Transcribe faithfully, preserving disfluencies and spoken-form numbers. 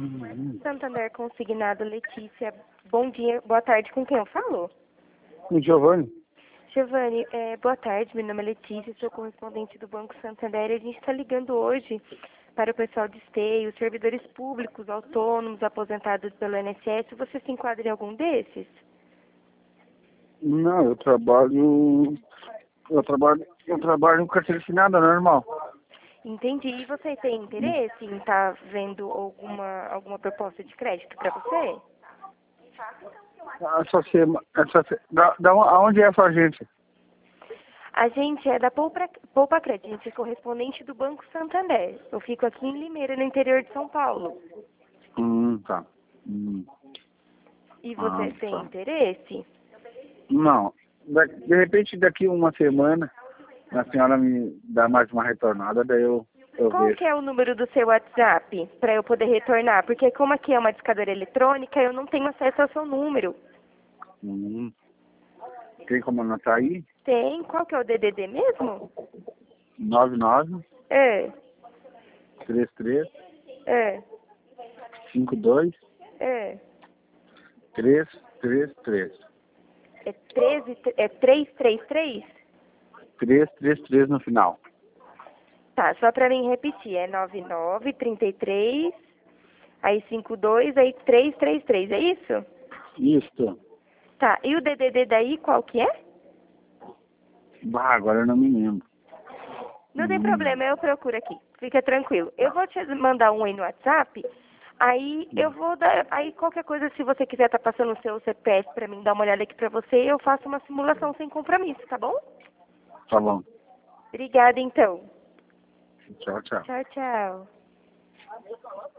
Santander Consignado, Letícia. Bom dia, boa tarde. Com quem eu falo? Com Giovanni? Giovanni, é, boa tarde. Meu nome é Letícia, sou correspondente do Banco Santander. A gente está ligando hoje para o pessoal de esteio, servidores públicos, autônomos, aposentados pelo I N S S. Você se enquadra em algum desses? Não, eu trabalho. Eu trabalho. Eu trabalho com carteira assinada normal. Entendi. E você tem interesse em estar vendo alguma, alguma proposta de crédito para você? Essa semana. Essa, se- da, da, aonde é a sua agência? A gente é da Poupa, Poupa Crédito, a gente é correspondente do Banco Santander. Eu fico aqui em Limeira, no interior de São Paulo. Hum, tá. Hum. E Ah, você tem tá. interesse? Não. Da- De repente, daqui uma semana, a senhora me dá mais uma retornada, daí eu, eu Qual vejo. que é o número do seu WhatsApp para eu poder retornar? Porque como aqui é uma discadora eletrônica, eu não tenho acesso ao seu número. Hum. Tem como anotar aí? Tem? Qual que é o D D D mesmo? nove nove É, três três é, cinco dois é. três três três. É treze, é três três três? três três três no final. Tá, só para mim repetir, é nove nove, trinta e três, aí cinco dois, aí três três três, é isso? Isso. Tá, e o D D D daí qual que é? Bah, agora eu não me lembro. Não tem Hum. problema, eu procuro aqui. Fica tranquilo. Eu vou te mandar um aí no WhatsApp, aí eu vou dar, aí qualquer coisa, se você quiser tá passando o seu C P F pra mim dar uma olhada aqui pra você, eu faço uma simulação sem compromisso, tá bom? Tá bom. Obrigada então. Tchau, tchau. Tchau, tchau.